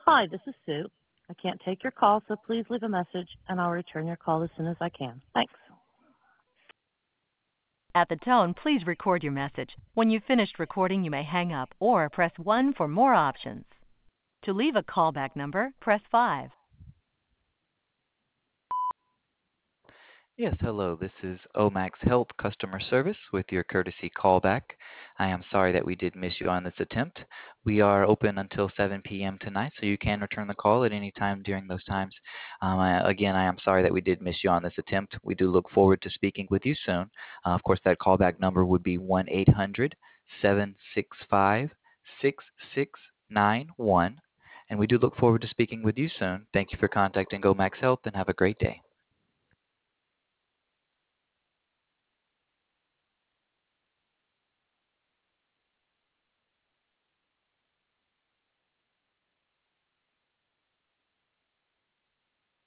Hi, this is Sue. I can't take your call, so please leave a message and I'll return your call as soon as I can. Thanks. At the tone, please record your message. When you've finished recording, you may hang up or press 1 for more options. To leave a callback number, press 5. Yes, hello. This is Omax Health Customer Service with your courtesy callback. I am sorry that we did miss you on this attempt. We are open until 7 p.m. tonight, so you can return the call at any time during those times. Again, I am sorry that we did miss you on this attempt. We do look forward to speaking with you soon. Of course, that callback number would be 1-800-765-6691. And we do look forward to speaking with you soon. Thank you for contacting Omax Health and have a great day.